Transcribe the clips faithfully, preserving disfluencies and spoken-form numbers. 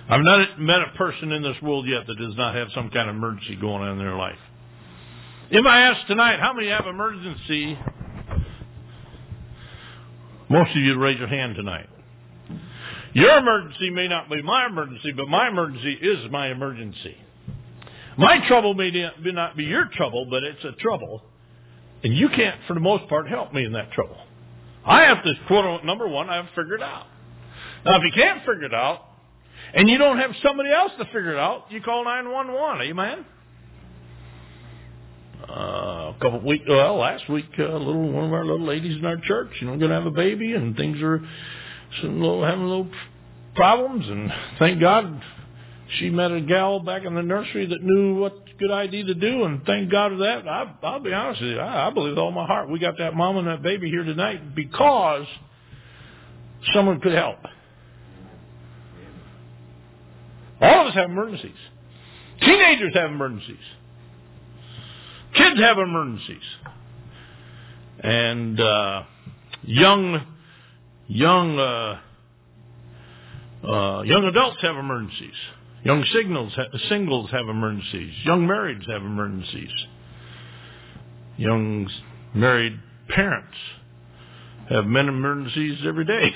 I've not met a person in this world yet that does not have some kind of emergency going on in their life. If I ask tonight, how many have emergency? Most of you raise your hand tonight. Your emergency may not be my emergency, but my emergency is my emergency. My trouble may not be your trouble, but it's a trouble. And you can't, for the most part, help me in that trouble. I have to, quote, number one, I have to figure it out. Now, if you can't figure it out, and you don't have somebody else to figure it out, you call nine one one. Amen? Uh, a couple of weeks, well, last week, uh, little one of our little ladies in our church, you know, going to have a baby, and things are some little, having little problems, and thank God she met a gal back in the nursery that knew what good idea to do, and thank God for that. I, I'll be honest with you, I, I believe with all my heart we got that mom and that baby here tonight because someone could help. All of us have emergencies. Teenagers have emergencies. Kids have emergencies. And uh, young young uh, uh, young adults have emergencies. Young singles ha- singles have emergencies. Young marrieds have emergencies. Young married parents have men emergencies every day.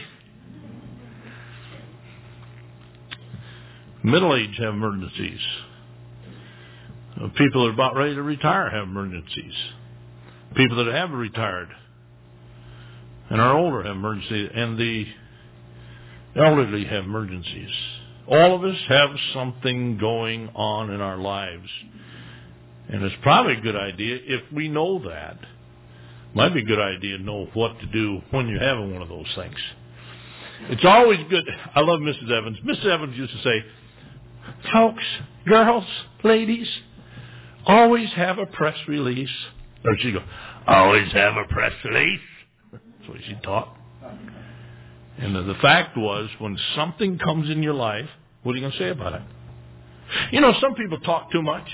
Middle-aged have emergencies. Uh, people that are about ready to retire have emergencies. People that have retired and are older have emergencies. And the elderly have emergencies. All of us have something going on in our lives. And it's probably a good idea if we know that. Might be a good idea to know what to do when you're having one of those things. It's always good. I love Missus Evans. Missus Evans used to say, folks, girls, ladies, always have a press release. Or she'd go, always have a press release. That's what she taught. And the fact was, when something comes in your life, what are you going to say about it? You know, some people talk too much.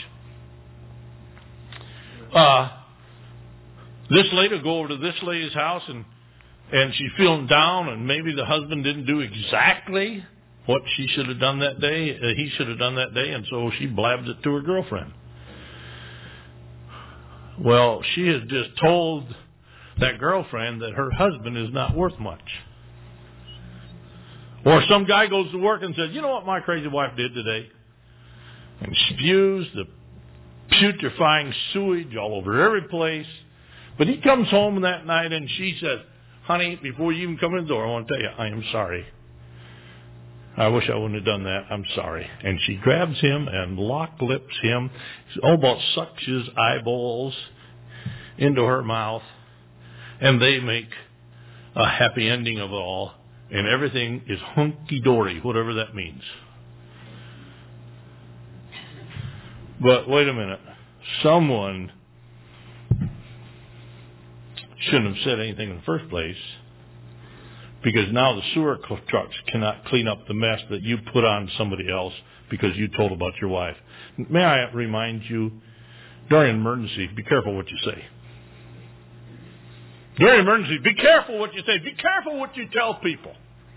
Uh, this lady will go over to this lady's house, and, and she's feeling down, and maybe the husband didn't do exactly what she should have done that day, uh, he should have done that day, and so she blabs it to her girlfriend. Well, she has just told that girlfriend that her husband is not worth much. Or some guy goes to work and says, you know what my crazy wife did today? And spews the putrefying sewage all over every place. But he comes home that night and she says, honey, before you even come in the door, I want to tell you, I am sorry. I wish I wouldn't have done that. I'm sorry. And she grabs him and lock lips him, almost sucks his eyeballs into her mouth, and they make a happy ending of it all. And everything is hunky-dory, whatever that means. But wait a minute. Someone shouldn't have said anything in the first place, because now the sewer trucks cannot clean up the mess that you put on somebody else because you told about your wife. May I remind you, during an emergency, be careful what you say. During an emergency, be careful what you say. Be careful what you tell people.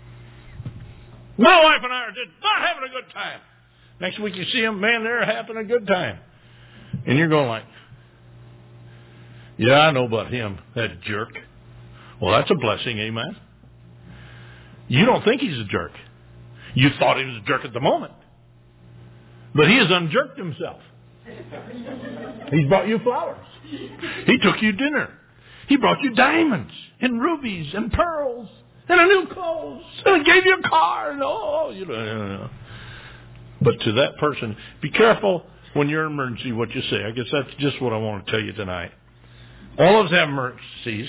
My wife and I are just not having a good time. Next week you see them, man, they're having a good time. And you're going like, yeah, I know about him, that jerk. Well, that's a blessing, amen? You don't think he's a jerk. You thought he was a jerk at the moment. But he has unjerked himself. He's bought you flowers. He took you dinner. He brought you diamonds and rubies and pearls and a new clothes and gave you a car. And oh, you know. But to that person, be careful when you're in emergency what you say. I guess that's just what I want to tell you tonight. All of us have emergencies.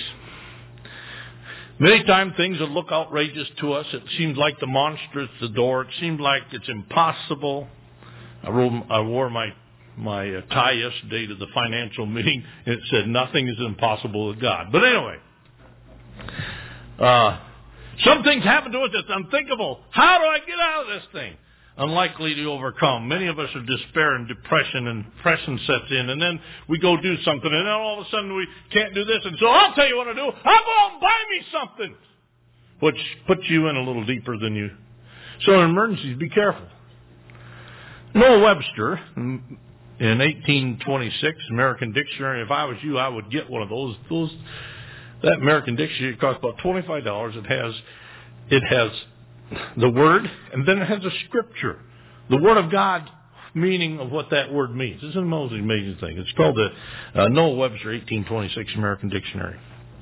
Many times things that look outrageous to us, it seems like the monster at the door. It seems like it's impossible. I, wrote, I wore my my uh, tie yesterday to the financial meeting, and it said nothing is impossible with God. But anyway, uh, some things happen to us that's unthinkable. How do I get out of this thing? Unlikely to overcome. Many of us are despair and depression, and depression sets in, and then we go do something, and then all of a sudden we can't do this, and so I'll tell you what to do. I'll go and buy me something, which puts you in a little deeper than you. So in emergencies, be careful. Noah Webster, in eighteen twenty-six, American Dictionary. If I was you, I would get one of those. Those that American Dictionary costs about twenty-five dollars. It has it has the word, and then it has a scripture, the Word of God, meaning of what that word means. This is the most amazing thing. It's called the uh, Noah Webster eighteen twenty-six American Dictionary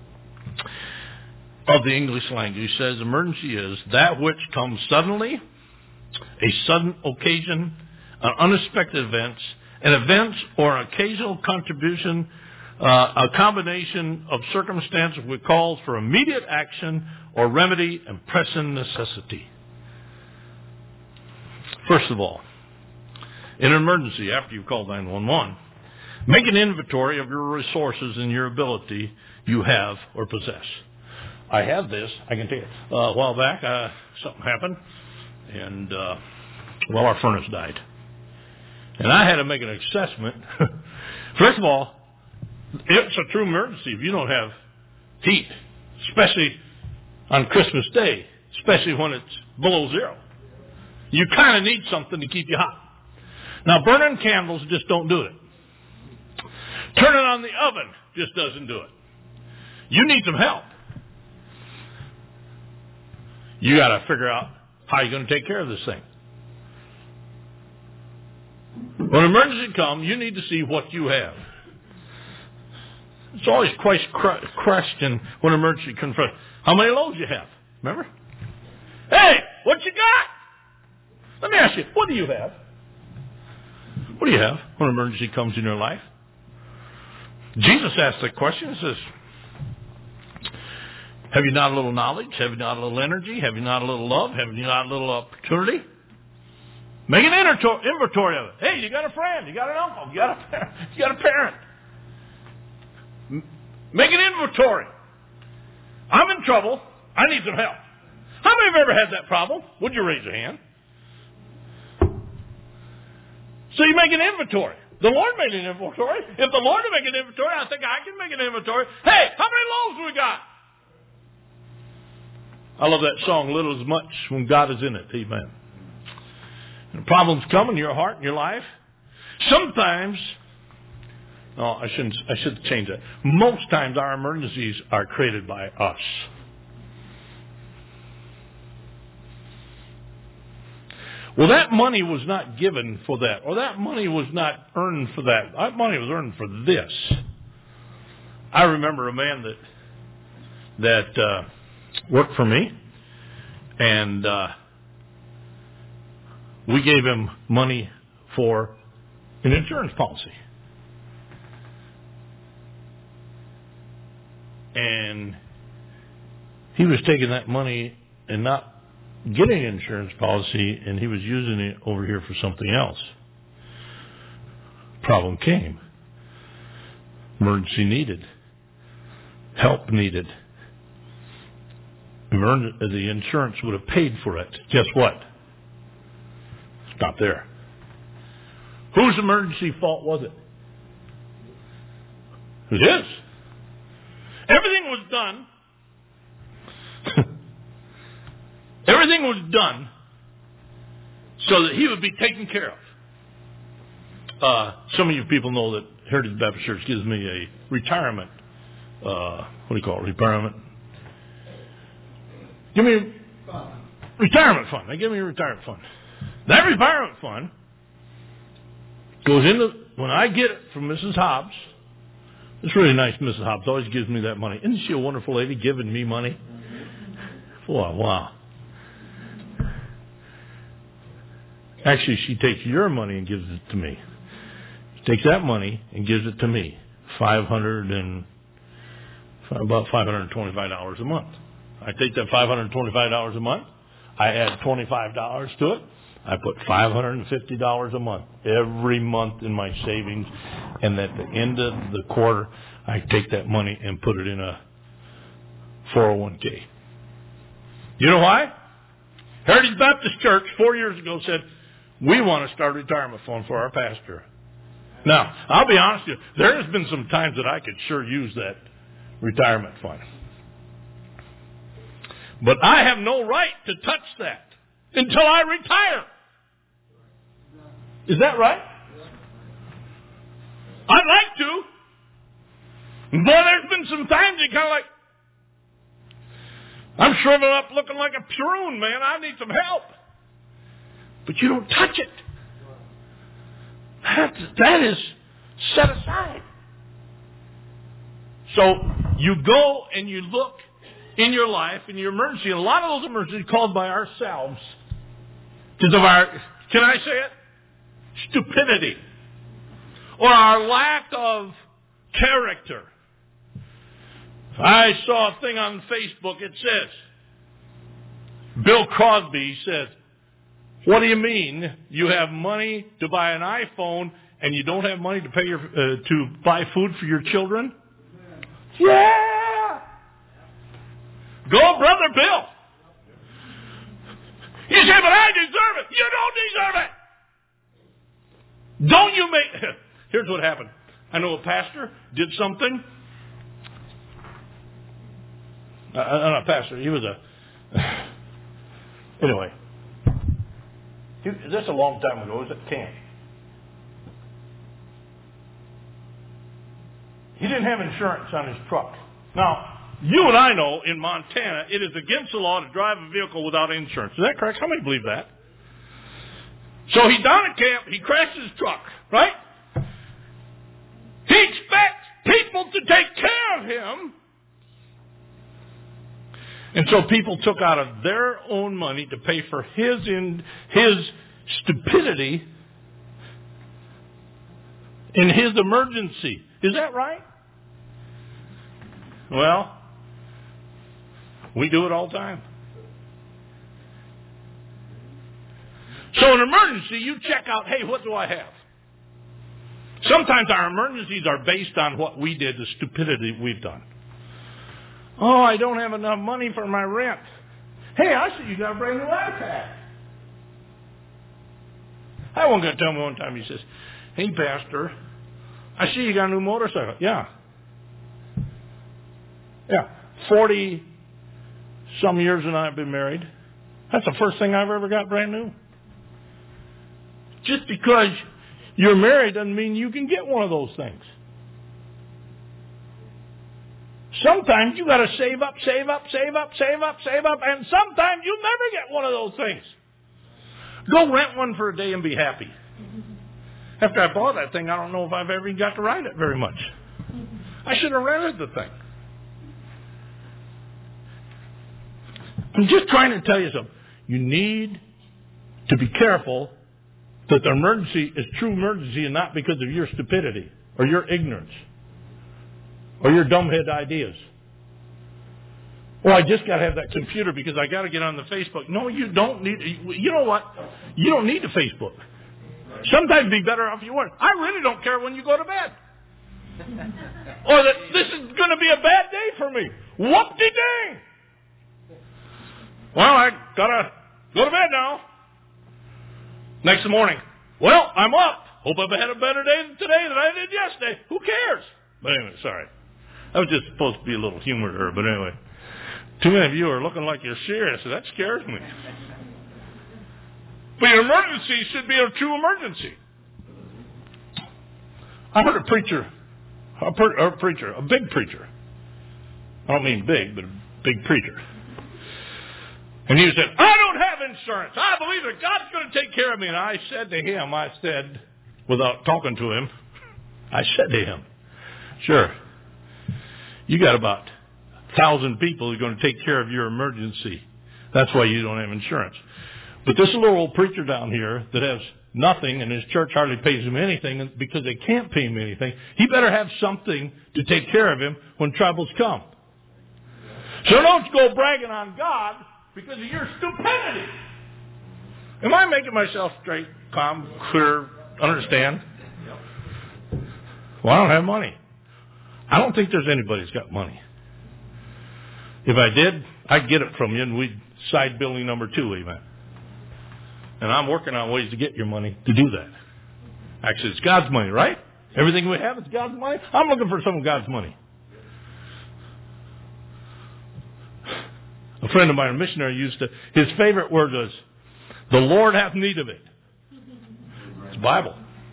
of the English language. It says emergency is that which comes suddenly, a sudden occasion, an unexpected events, an event or an occasional contribution, uh, a combination of circumstances which calls for immediate action or remedy and pressing necessity. First of all, in an emergency, after you've called nine one one, make an inventory of your resources and your ability you have or possess. I have this. I can tell you. Uh, a while back, uh, something happened, and uh, well, our furnace died. And I had to make an assessment. First of all, it's a true emergency if you don't have heat, especially on Christmas Day, especially when it's below zero. You kind of need something to keep you hot. Now, burning candles just don't do it. Turning on the oven just doesn't do it. You need some help. You got to figure out how you're going to take care of this thing. When an emergency comes, you need to see what you have. It's always quite a question when an emergency confronts. How many loaves you have? Remember? Hey, what you got? Let me ask you, what do you have? What do you have when an emergency comes in your life? Jesus asked the question. He says, have you not a little knowledge? Have you not a little energy? Have you not a little love? Have you not a little opportunity? Make an inventory of it. Hey, you got a friend. You got an uncle. You got a parent. You got a parent. Make an inventory. I'm in trouble. I need some help. How many have ever had that problem? Would you raise your hand? So you make an inventory. The Lord made an inventory. If the Lord can make an inventory, I think I can make an inventory. Hey, how many loaves we got? I love that song, Little as Much, when God is in it. Amen. And problems come in your heart and your life. Sometimes, no, I shouldn't. I should change that. Most times, our emergencies are created by us. Well, that money was not given for that, or that money was not earned for that. That money was earned for this. I remember a man that that uh, worked for me, and uh, we gave him money for an insurance policy. And he was taking that money and not getting an insurance policy, and he was using it over here for something else. Problem came. Emergency needed. Help needed. Emerg- the insurance would have paid for it. Guess what? It's not there. Whose emergency fault was it? It was his. Everything was done. Everything was done so that he would be taken care of. Uh, some of you people know that Heritage Baptist Church gives me a retirement. Uh, what do you call it? Retirement. Give me a retirement fund. They give me a retirement fund. That retirement fund goes into, when I get it from Missus Hobbs, it's really nice. Missus Hobbs always gives me that money. Isn't she a wonderful lady giving me money? Wow, wow. Actually, she takes your money and gives it to me. She takes that money and gives it to me. Five hundred and about five hundred and twenty-five dollars a month. I take that five hundred and twenty-five dollars a month. I add twenty-five dollars to it. I put five hundred and fifty dollars a month every month in my savings, and at the end of the quarter, I take that money and put it in a four oh one k. You know why? Heritage Baptist Church four years ago said, we want to start a retirement fund for our pastor. Now, I'll be honest with you, there has been some times that I could sure use that retirement fund. But I have no right to touch that until I retire. Is that right? I'd like to. Boy, there's been some times you kind of like, I'm shriveled up looking like a prune, man. I need some help. But you don't touch it. That, that is set aside. So you go and you look in your life, in your emergency, and a lot of those emergencies are caused by ourselves because of our, can I say it? Stupidity. Or our lack of character. I saw a thing on Facebook. It says, Bill Crosby says, what do you mean you have money to buy an iPhone and you don't have money to pay your uh, to buy food for your children? Yeah! Go, Brother Bill! You say, but I deserve it. You don't deserve it. Don't you make... Here's what happened. I know a pastor did something. Uh, not a pastor. He was a... Anyway. He, this is a long time ago. It was at camp. He didn't have insurance on his truck. Now, you and I know in Montana it is against the law to drive a vehicle without insurance. Is that correct? How many believe that? So he's down at camp. He crashes his truck, right? He expects people to take care of him. And so people took out of their own money to pay for his in, his stupidity in his emergency. Is that right? Well, we do it all the time. So in an emergency, you check out, hey, what do I have? Sometimes our emergencies are based on what we did, the stupidity we've done. Oh, I don't have enough money for my rent. Hey, I see you got a brand new iPad. I one guy tell me one time, he says, hey, Pastor, I see you got a new motorcycle. Yeah. Yeah. Forty some years and I've been married. That's the first thing I've ever got brand new. Just because you're married doesn't mean you can get one of those things. Sometimes you got to save up, save up, save up, save up, save up, and sometimes you'll never get one of those things. Go rent one for a day and be happy. After I bought that thing, I don't know if I've ever got to ride it very much. I should have rented the thing. I'm just trying to tell you something. You need to be careful that the emergency is true emergency and not because of your stupidity or your ignorance or your dumbhead ideas. Well, I just got to have that computer because I got to get on the Facebook. No, you don't need. You know what? You don't need the Facebook. Sometimes it'd be better off you weren't. I really don't care when you go to bed. Or that this is going to be a bad day for me. Whoop-de-dang. Well, I got to go to bed now. Next morning. Well, I'm up. Hope I've had a better day today than I did yesterday. Who cares? But anyway, sorry. I was just supposed to be a little humor to her, but anyway. Too many of you are looking like you're serious, so that scares me. But your emergency should be a true emergency. I heard a preacher, a, per, a preacher, a big preacher. I don't mean big, but a big preacher. And he said, I don't have insurance. I believe that God's going to take care of me. And I said to him, I said, without talking to him, I said to him, sure, you got about a thousand people who are going to take care of your emergency. That's why you don't have insurance. But this little old preacher down here that has nothing and his church hardly pays him anything because they can't pay him anything, he better have something to take care of him when troubles come. So don't go bragging on God because of your stupidity. Am I making myself straight, calm, clear, understand? Well, I don't have money. I don't think there's anybody that's got money. If I did, I'd get it from you and we'd side building number two, amen. And I'm working on ways to get your money to do that. Actually, it's God's money, right? Everything we have is God's money. I'm looking for some of God's money. A friend of mine, a missionary, used to, his favorite word was, the Lord hath need of it. the Bible.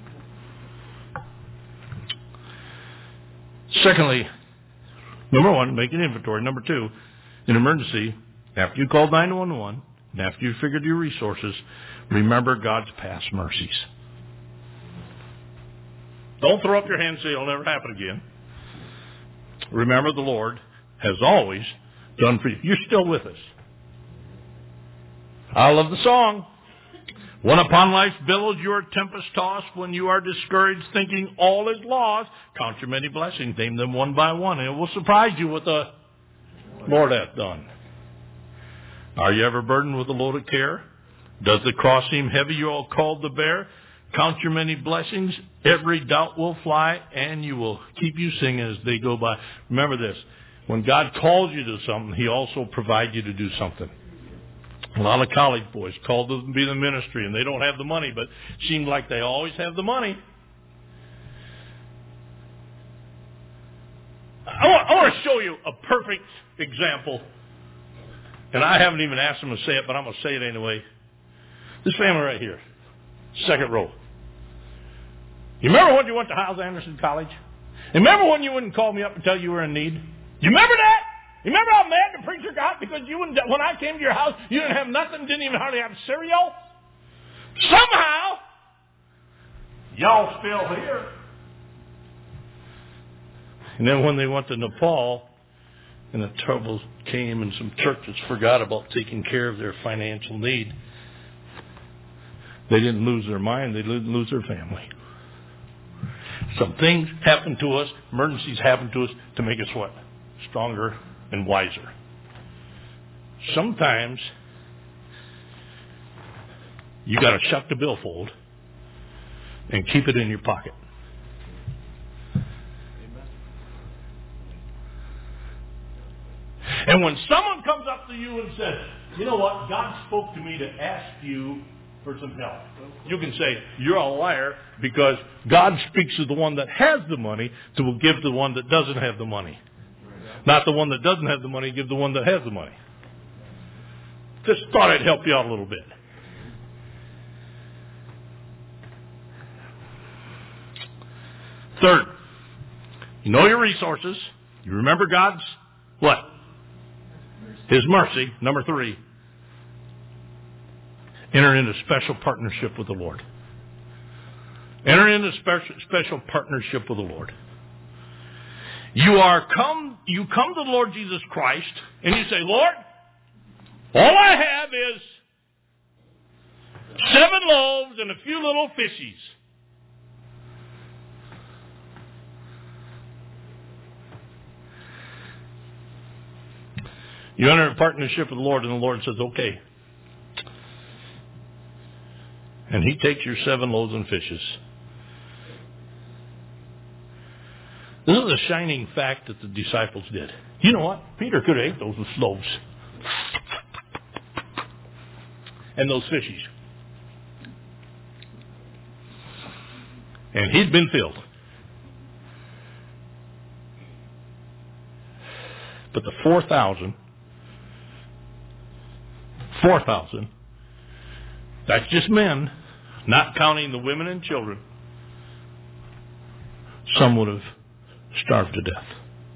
Secondly, number one, make an inventory. Number two, in emergency, after you called nine one one, and after you figured your resources, remember God's past mercies. Don't throw up your hands and say it'll never happen again. Remember the Lord has always done for you. You're still with us. I love the song. When upon life's billows you are tempest tossed, when you are discouraged, thinking all is lost, count your many blessings, name them one by one, and it will surprise you what the Lord hath done. Are you ever burdened with a load of care? Does the cross seem heavy you all called to bear? Count your many blessings, every doubt will fly, and you will keep you singing as they go by. Remember this, when God calls you to something, He also provides you to do something. A lot of college boys called to be in the ministry, and they don't have the money, but it seems like they always have the money. I want, I want to show you a perfect example, and I haven't even asked them to say it, but I'm going to say it anyway. This family right here, second row. You remember when you went to Hyles Anderson College? Remember when you wouldn't call me up and tell you were in need? You remember that? You remember how mad the preacher got because you wouldn't, when I came to your house, you didn't have nothing, didn't even hardly have cereal? Somehow, y'all still here. And then when they went to Nepal, and the troubles came and some churches forgot about taking care of their financial need, they didn't lose their mind, they didn't lose their family. Some things happen to us, emergencies happen to us to make us what? Stronger and wiser. Sometimes you got to shut the billfold and keep it in your pocket. And when someone comes up to you and says, you know what, God spoke to me to ask you for some help, you can say, you're a liar, because God speaks to the one that has the money to give to the one that doesn't have the money. Not the one that doesn't have the money, give the one that has the money. Just thought I'd help you out a little bit. Third, you know your resources. You remember God's what? His mercy. Number three, enter into special partnership with the Lord. Enter into special, special partnership with the Lord. You are come, you come to the Lord Jesus Christ, and you say, Lord, all I have is seven loaves and a few little fishies. You enter a partnership with the Lord, and the Lord says, okay. And He takes your seven loaves and fishes. This is a shining fact that the disciples did. You know what? Peter could have ate those loaves and those fishies. And he'd been filled. But the four thousand, four thousand, that's just men, not counting the women and children, some would have starved to death.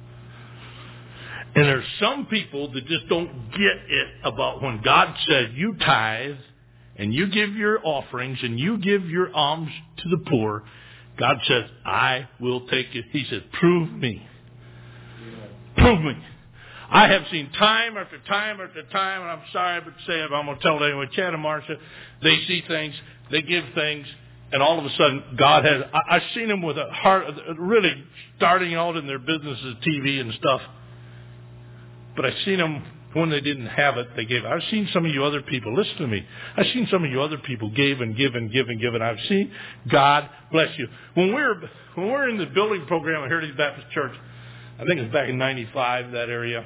And there's some people that just don't get it about when God says you tithe and you give your offerings and you give your alms to the poor. God says, I will take it. He said, prove me. Prove me. I have seen time after time after time, and I'm sorry to say it, but I'm going to tell it anyway. Chad and Marcia, they see things, they give things, and all of a sudden, God has, I, I've seen them with a heart, really starting out in their businesses, T V and stuff. But I've seen them when they didn't have it, they gave. I've seen some of you other people, listen to me. I've seen some of you other people give and give and give and give, and I've seen God bless you. When we were, when we were in the building program at Heritage Baptist Church, I think it was back in ninety-five, that area.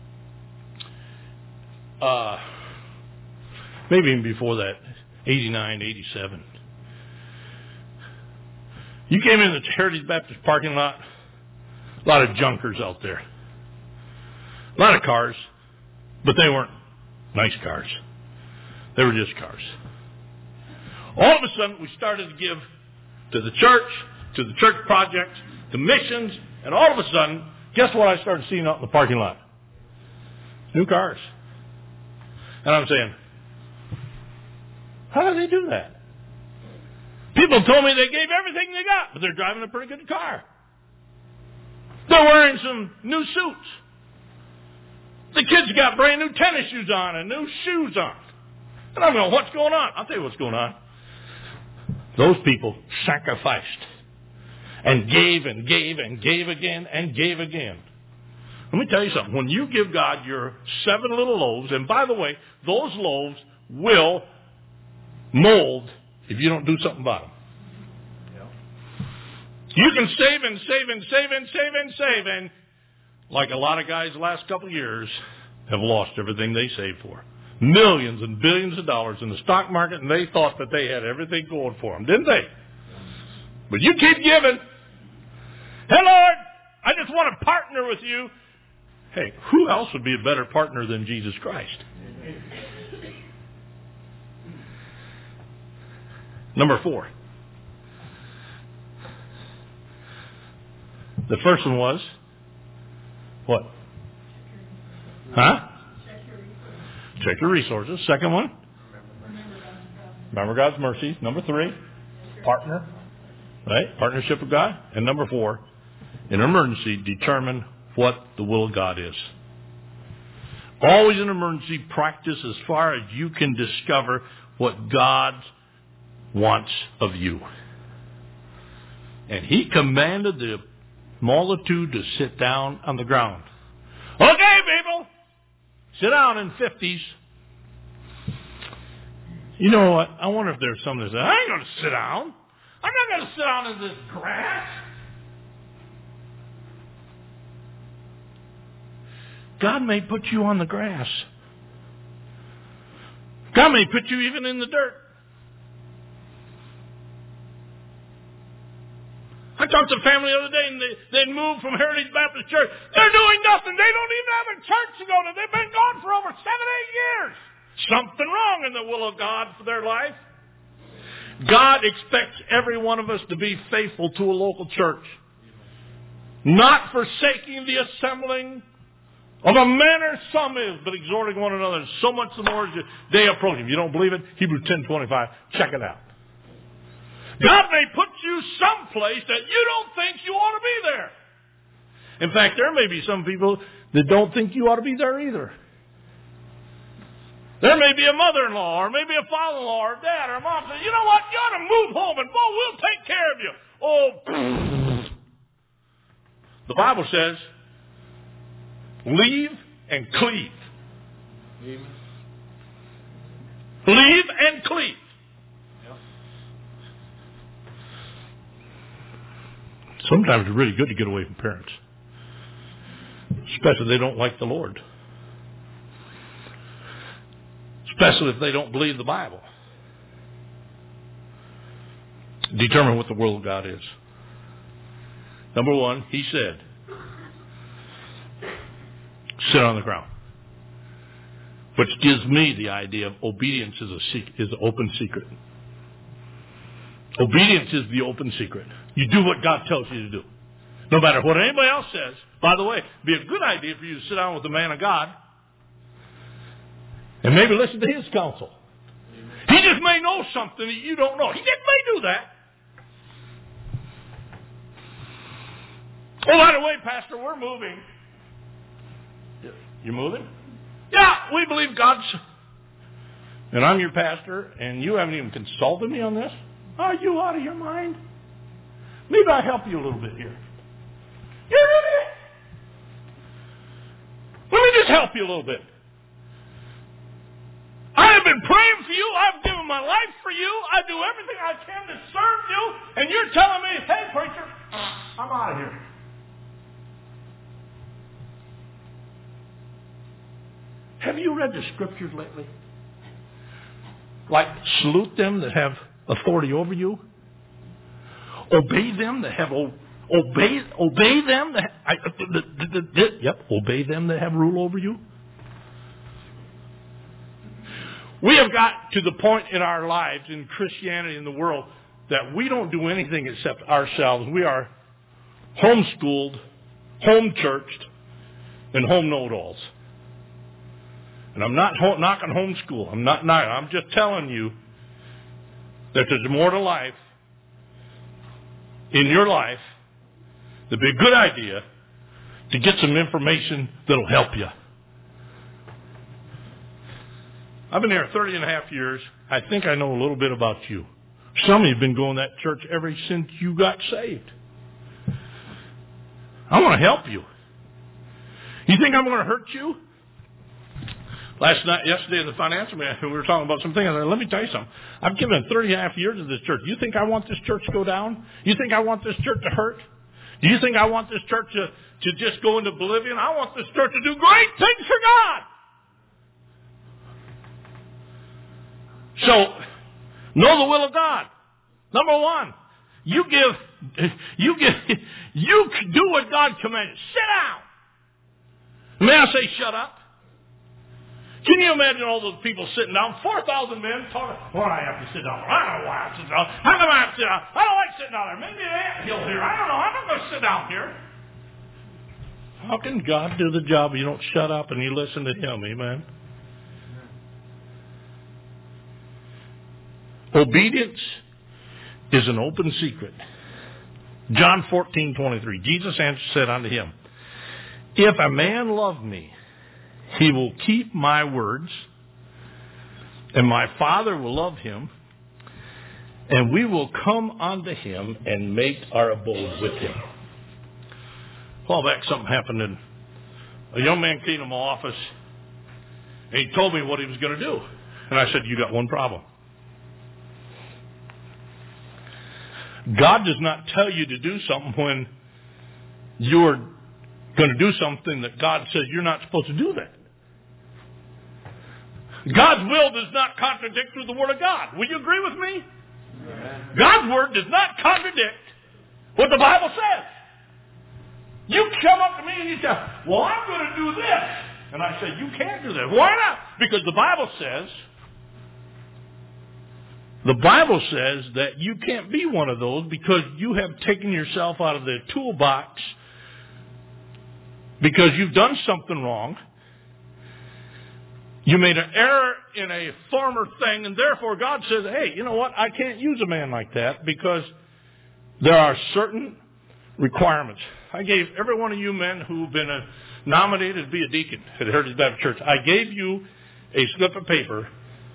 Uh, maybe even before that, eighty-nine, eighty-seven. You came in the Heritage Baptist parking lot, a lot of junkers out there. A lot of cars, but they weren't nice cars. They were just cars. All of a sudden, we started to give to the church, to the church projects, to missions, and all of a sudden, guess what I started seeing out in the parking lot? New cars. And I'm saying, how do they do that? People told me they gave everything they got, but they're driving a pretty good car. They're wearing some new suits. The kids got brand new tennis shoes on and new shoes on. And I'm going, what's going on? I'll tell you what's going on. Those people sacrificed and gave and gave and gave again and gave again. Let me tell you something. When you give God your seven little loaves, and by the way, those loaves will mold if you don't do something about them. You can save and save and save and save and save, and like a lot of guys the last couple of years have lost everything they saved for. Millions and billions of dollars in the stock market, and they thought that they had everything going for them, didn't they? But you keep giving. Hey, Lord, I just want to partner with you. Hey, who else would be a better partner than Jesus Christ? Number four. The first one was, what? Huh? Check your resources. Second one? Remember God's mercy. Number three? Partner. Right? Partnership with God. And number four, in an emergency, determine what the will of God is. Always in an emergency, practice as far as you can discover what God wants of you. And he commanded the multitude to sit down on the ground. Okay, people, sit down in fifties. You know what? I wonder if there's some that say, I ain't going to sit down. I'm not going to sit down in this grass. God may put you on the grass. God may put you even in the dirt. I talked to a family the other day, and they, they'd moved from Heritage Baptist Church. They're doing nothing. They don't even have a church to go to. They've been gone for over seven, eight years. Something wrong in the will of God for their life. God expects every one of us to be faithful to a local church. Not forsaking the assembling of a manner some is, but exhorting one another. So much the more as the day approaching. If you don't believe it, Hebrews ten twenty-five, check it out. God may put you someplace that you don't think you ought to be there. In fact, there may be some people that don't think you ought to be there either. There may be a mother-in-law, or maybe a father-in-law, or a dad, or a mom says, you know what, you ought to move home, and boy, we'll take care of you. Oh, the Bible says, leave and cleave. Amen. Leave and cleave. Sometimes it's really good to get away from parents, especially if they don't like the Lord, especially if they don't believe the Bible. Determine what the will of God is. Number one, he said, sit on the ground, which gives me the idea of obedience is a secret, is an open secret. Obedience is the open secret. You do what God tells you to do. No matter what anybody else says. By the way, it'd be a good idea for you to sit down with the man of God and maybe listen to his counsel. He just may know something that you don't know. He just may do that. Oh, by the way, Pastor, we're moving. You're moving? Yeah, we believe God's... And I'm your pastor, and you haven't even consulted me on this? Are you out of your mind? Maybe I'll help you a little bit here. Yeah, really? Let me just help you a little bit. I have been praying for you. I've given my life for you. I do everything I can to serve you. And you're telling me, hey, preacher, I'm out of here. Have you read the scriptures lately? Like, salute them that have authority over you. Obey them that have obey obey them that I, the, the, the, the, yep obey them that have rule over you. We have got to the point in our lives, in Christianity, in the world, that we don't do anything except ourselves. We are homeschooled, home-churched, and home know-it-alls. And I'm not ho- knocking homeschool. I'm not knocking. I'm just telling you that there's more to life in your life. It'd be a good idea to get some information that'll help you. I've been here thirty and a half years. I think I know a little bit about you. Some of you have been going to that church ever since you got saved. I want to help you. You think I'm going to hurt you? Last night, yesterday in the financial meeting, we were talking about something. I said, let me tell you something. I've given thirty and a half years to this church. You think I want this church to go down? You think I want this church to hurt? Do you think I want this church to, to just go into oblivion? I want this church to do great things for God. So, know the will of God. Number one, you give, you give, you do what God commanded. Sit down. May I say shut up? Can you imagine all those people sitting down? four thousand men talking. Well, I have to sit down. I don't know why I have to sit down. How come I have to sit down? I don't like sitting down there. Maybe an anthill here. I don't know. I'm not going to sit down here. How can God do the job if you don't shut up and you listen to Him? Amen. Obedience is an open secret. John fourteen twenty-three. Jesus answered, said unto him, if a man love me, he will keep my words, and my Father will love him, and we will come unto him and make our abode with him. A while back, something happened, and a young man came to my office, and he told me what he was going to do. And I said, you got one problem. God does not tell you to do something when you're going to do something that God says you're not supposed to do that. God's will does not contradict with the Word of God. Will you agree with me? Amen. God's Word does not contradict what the Bible says. You come up to me and you say, well, I'm going to do this. And I say, you can't do that. Why not? Because the Bible says, the Bible says that you can't be one of those because you have taken yourself out of the toolbox because you've done something wrong. You made an error in a former thing, and therefore God says, hey, you know what? I can't use a man like that because there are certain requirements. I gave every one of you men who've been uh, nominated to be a deacon at Heritage Baptist Church, I gave you a slip of paper.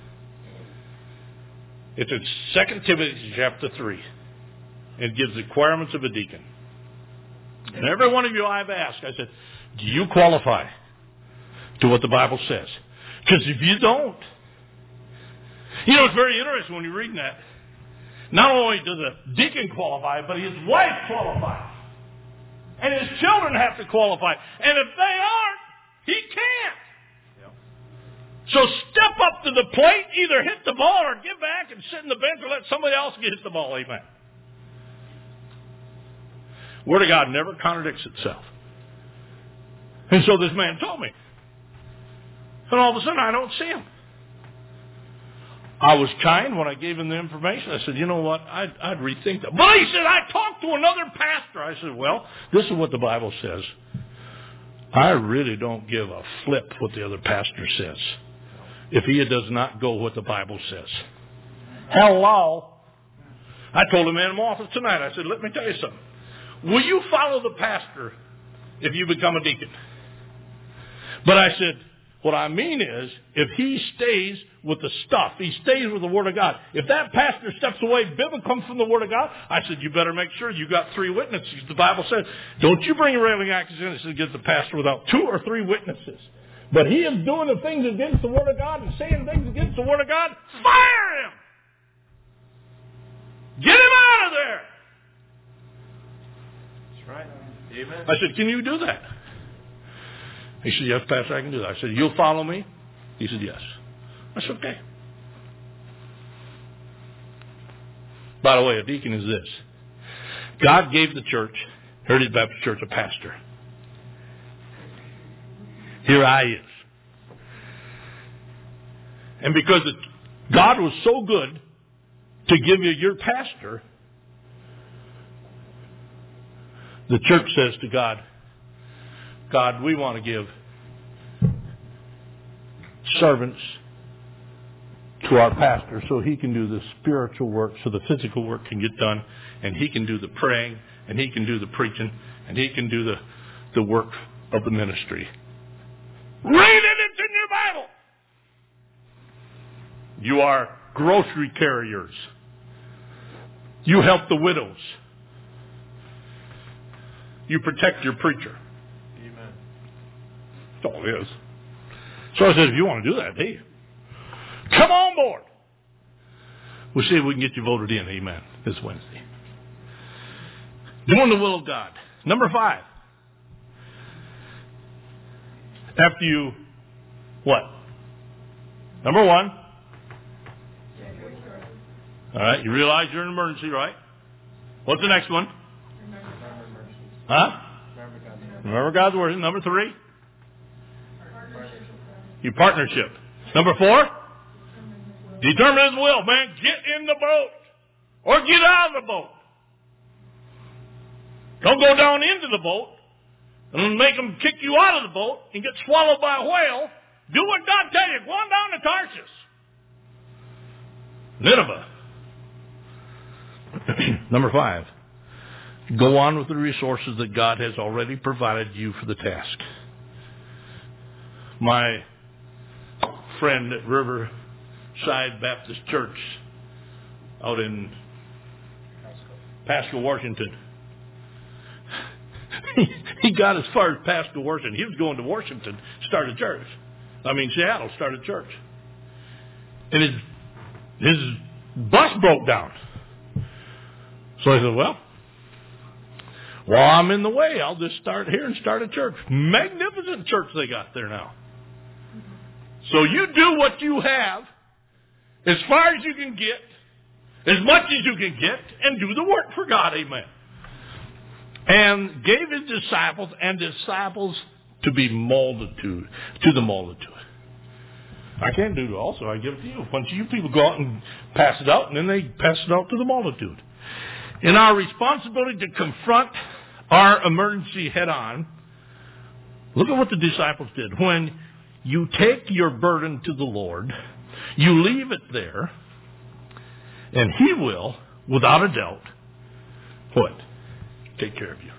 It's in Second Timothy chapter three. It gives the requirements of a deacon. And every one of you I've asked, I said, do you qualify to what the Bible says? Because if you don't, you know, it's very interesting when you're reading that. Not only does a deacon qualify, but his wife qualifies. And his children have to qualify. And if they aren't, he can't. Yep. So step up to the plate, either hit the ball or get back and sit in the bench or let somebody else get the ball. Amen. Word of God never contradicts itself. And so this man told me. And all of a sudden, I don't see him. I was kind when I gave him the information. I said, you know what, I'd, I'd rethink that. But he said, I talked to another pastor. I said, well, this is what the Bible says. I really don't give a flip what the other pastor says if he does not go what the Bible says. Hello. I told a man in my office tonight, I said, let me tell you something. Will you follow the pastor if you become a deacon? But I said, what I mean is, if he stays with the stuff, he stays with the Word of God. If that pastor steps away, biblical comes from the Word of God, I said, you better make sure you got three witnesses. The Bible says, don't you bring a railing accusation against the pastor without two or three witnesses. But he is doing the things against the Word of God and saying things against the Word of God, fire him! Get him out of there! That's right. Amen. I said, can you do that? He said, yes, Pastor, I can do that. I said, you'll follow me? He said, yes. I said, okay. By the way, a deacon is this. God gave the church, Heritage Baptist Church, a pastor. Here I is. And because it, God was so good to give you your pastor, the church says to God, God, we want to give servants to our pastor so he can do the spiritual work, so the physical work can get done, and he can do the praying, and he can do the preaching, and he can do the, the work of the ministry. Read it, it's in your Bible. You are grocery carriers. You help the widows. You protect your preacher. Amen. That's all it is. So I said, if you want to do that, hey, come on board. We'll see if we can get you voted in, amen, this Wednesday. Doing the will of God. Number five. After you, what? Number one. All right, you realize you're in an emergency, right? What's the next one? Huh? Remember God's word. Number three. Your partnership. Number four. Determine His will. Man, get in the boat. Or get out of the boat. Don't go down into the boat and make them kick you out of the boat and get swallowed by a whale. Do what God tells you. Go on down to Tarshish. Nineveh. Number five. Go on with the resources that God has already provided you for the task. My friend at Riverside Baptist Church out in Pasco, Washington, he got as far as Pasco, Washington. He was going to Washington to start a church. I mean, Seattle started a church. And his, his bus broke down. So I said, well, while I'm in the way, I'll just start here and start a church. Magnificent church they got there now. So you do what you have as far as you can get, as much as you can get, and do the work for God. Amen. And gave his disciples and disciples to be multitude, to the multitude. I can't do it also. I give it to you. A bunch of you people go out and pass it out, and then they pass it out to the multitude. In our responsibility to confront our emergency head on, look at what the disciples did. When you take your burden to the Lord, you leave it there, and He will, without a doubt, what? Take care of you.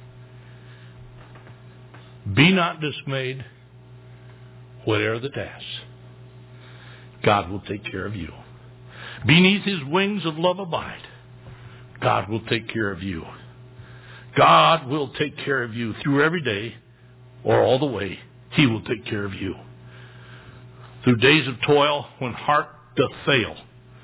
Be not dismayed, whatever the task. God will take care of you. Beneath His wings of love abide. God will take care of you. God will take care of you through every day or all the way. He will take care of you. Through days of toil when heart doth fail,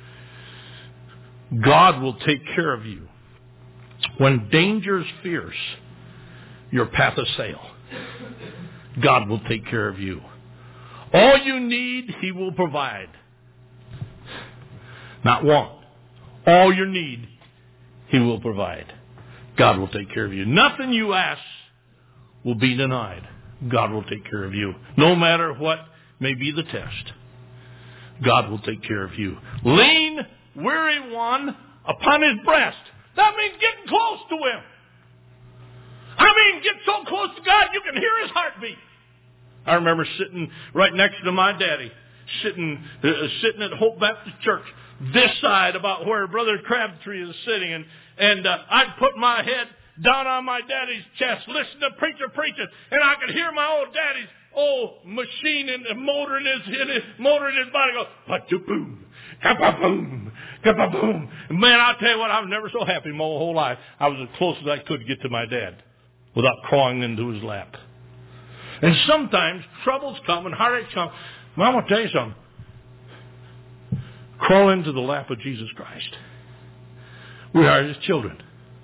God will take care of you. When danger's fierce, your path assail, God will take care of you. All you need, He will provide. Not want. All your need, He will provide. God will take care of you. Nothing you ask will be denied. God will take care of you. No matter what may be the test, God will take care of you. Lean, weary one upon His breast. That means getting close to Him. I mean, get so close to God you can hear His heartbeat. I remember sitting right next to my daddy, sitting uh, sitting at Hope Baptist Church, this side about where Brother Crabtree is sitting, and and uh, I'd put my head down on my daddy's chest, listen to preacher preaching, and I could hear my old daddy's old machine and motor in his, in his motor in his body go, pa-cha-boom, ka-pa-boom, ka-pa-boom. Man, I'll tell you what, I was never so happy my whole life. I was as close as I could get to my dad without crawling into his lap. And sometimes troubles come and heartaches come. Well, I'm going to tell you something. Crawl into the lap of Jesus Christ. We are His children.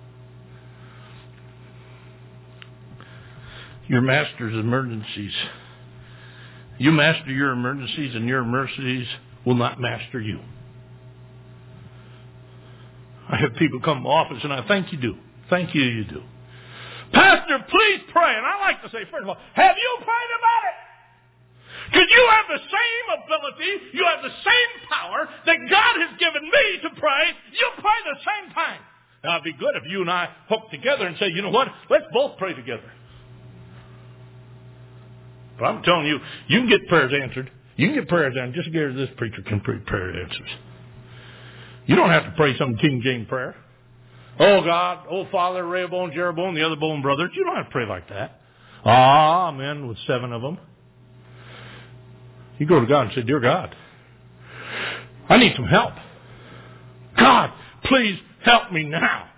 Your master's emergencies. You master your emergencies, and your emergencies will not master you. I have people come to my office, and I thank you do. Thank you, you do. Pastor, please pray. And I like to say, first of all, have you prayed about it? Because you have the same ability, you have have the same power that God has given me to pray, you pray the same time. Now, it'd be good if you and I hook together and say, you know what, let's both pray together. But I'm telling you, you can get prayers answered. You can get prayers answered just as this preacher can pray prayer answers. You don't have to pray some King James prayer. Oh God, oh Father, Rehoboam, Jeroboam, the other bone brothers. You don't have to pray like that. Amen, with seven of them. You go to God and say, dear God, I need some help. God, please help me now.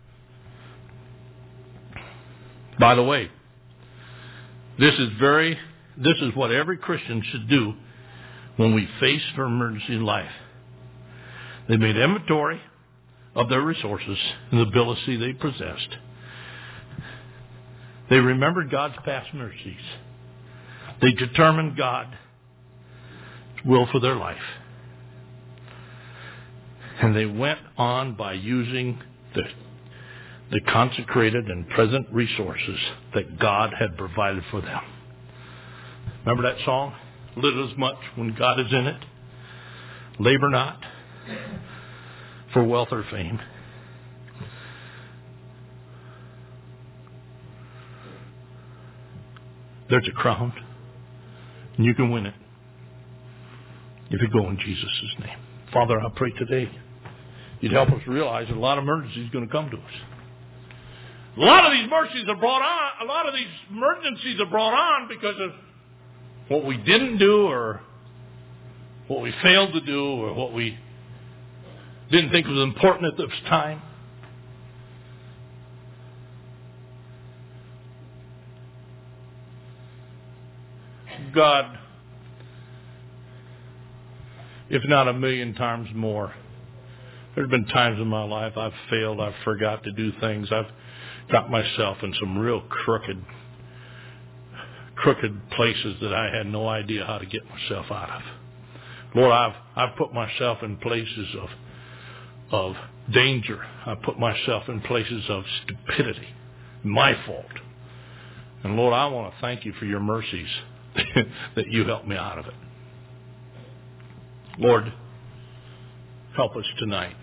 By the way, this is very, this is what every Christian should do when we face an emergency in life. They made inventory of their resources and the ability they possessed. They remembered God's past mercies. They determined God's will for their life. And they went on by using the, the consecrated and present resources that God had provided for them. Remember that song? Little as much when God is in it. Labor not for wealth or fame. There's a crown, and you can win it if you go in Jesus' name. Father, I pray today you'd help us realize that a lot of emergencies are going to come to us. A lot of these mercies are brought on. A lot of these emergencies are brought on because of what we didn't do, or what we failed to do, or what we didn't think was important at this time. God, if not a million times more, there's been times in my life I've failed, I've forgot to do things, I've got myself in some real crooked, crooked places that I had no idea how to get myself out of. Lord, I've I've put myself in places of of danger. I've put myself in places of stupidity, my fault. And Lord, I want to thank you for your mercies that you helped me out of it. Lord, help us tonight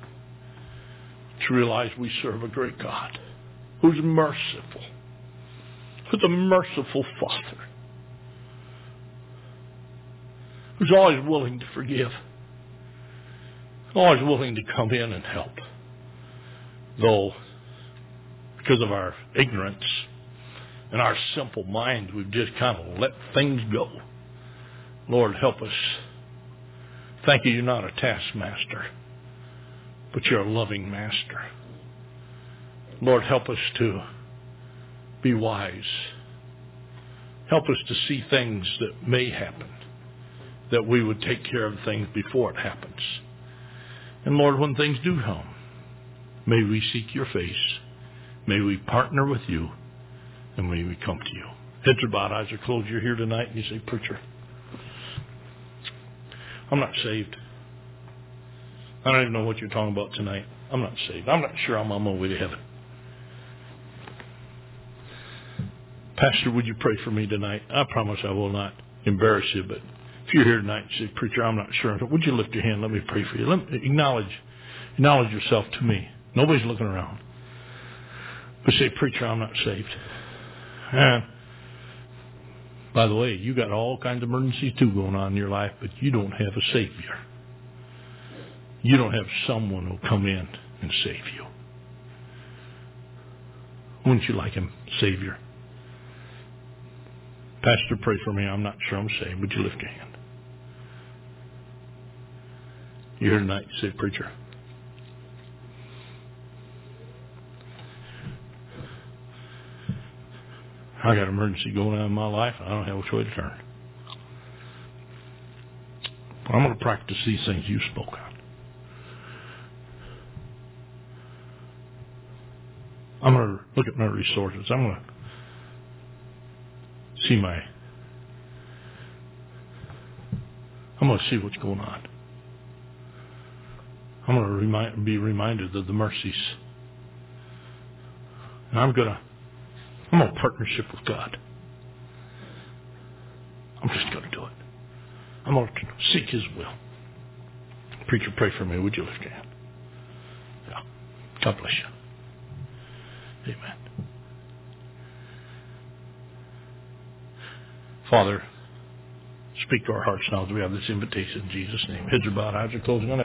to realize we serve a great God who's merciful, who's a merciful Father, who's always willing to forgive, always willing to come in and help. Though, because of our ignorance and our simple minds, we've just kind of let things go. Lord, help us. Thank you, you're not a taskmaster, but you're a loving master. Lord, help us to be wise. Help us to see things that may happen, that we would take care of things before it happens. And Lord, when things do come, may we seek your face. May we partner with you, and may we come to you. Heads are bowed, eyes are closed. You're here tonight, and you say, preacher, I'm not saved. I don't even know what you're talking about tonight. I'm not saved. I'm not sure I'm on my way to heaven. Pastor, would you pray for me tonight? I promise I will not embarrass you, but if you're here tonight and say, preacher, I'm not sure, would you lift your hand? Let me pray for you. Let me acknowledge, acknowledge yourself to me. Nobody's looking around. But say, preacher, I'm not saved. And by the way, you got all kinds of emergencies too going on in your life, but you don't have a Savior. You don't have someone who'll come in and save you. Wouldn't you like him, Savior? Pastor, pray for me. I'm not sure I'm saved. Would you lift your hand? You're here tonight. You say, preacher, I got an emergency going on in my life, and I don't have which way to turn. I'm going to practice these things you spoke on. I'm going to look at my resources. I'm going to see my, I'm going to see what's going on. I'm going to remind, be reminded of the mercies. And I'm going to, I'm going to partnership with God. I'm just going to do it. I'm going to seek His will. Preacher, pray for me. Would you lift your hand? Yeah. God bless you. Amen. Father, speak to our hearts now as we have this invitation in Jesus' name. Heads are bowed, eyes are closing on